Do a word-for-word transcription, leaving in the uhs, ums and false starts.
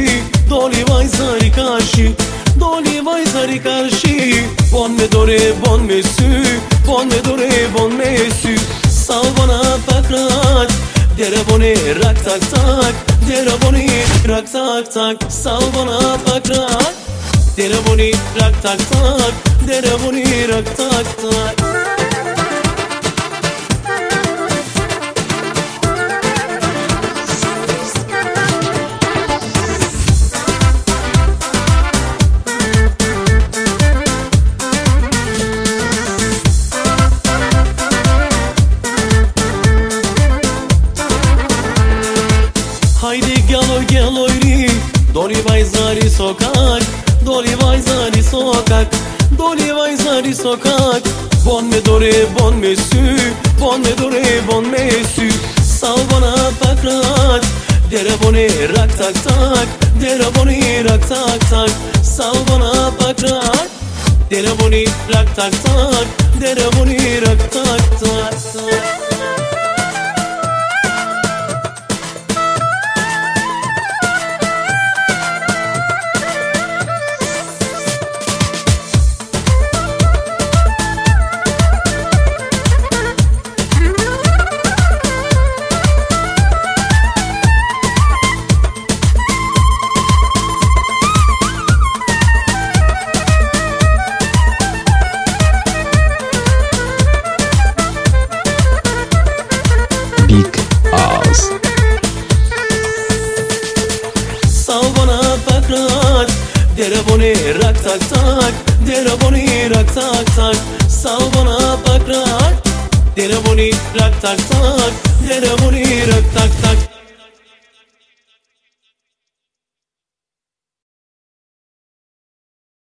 doli vaj zari karshi, doli vaj zari karshi. Bon me dore, bon me sy, bon me dore, bon me sy. Sal bana pak rahat, dere boni rak tak tak, dere boni rak tak tak. Sal bana pak rahat, dere boni rak tak tak, dere boni rak tak tak. Haydi gelo gelo ri, doli vaj zari sokak, doli vaj zari sokak, doli vaj zari sokak. Bon me dore, bon me sy, bon me dore, bon me sy. Sal bana pak rahat, dere boni rak tak tak, dere boni rak tak tak. Sal bana pak rahat, dere boni rak tak tak, dere boni rak tak tak tak. Big Ağız. Sal bana pak rahat, dere boni rak tak tak, dere boni rak tak tak. Sal bana pak rahat, dere boni rak tak tak, dere boni rak tak tak.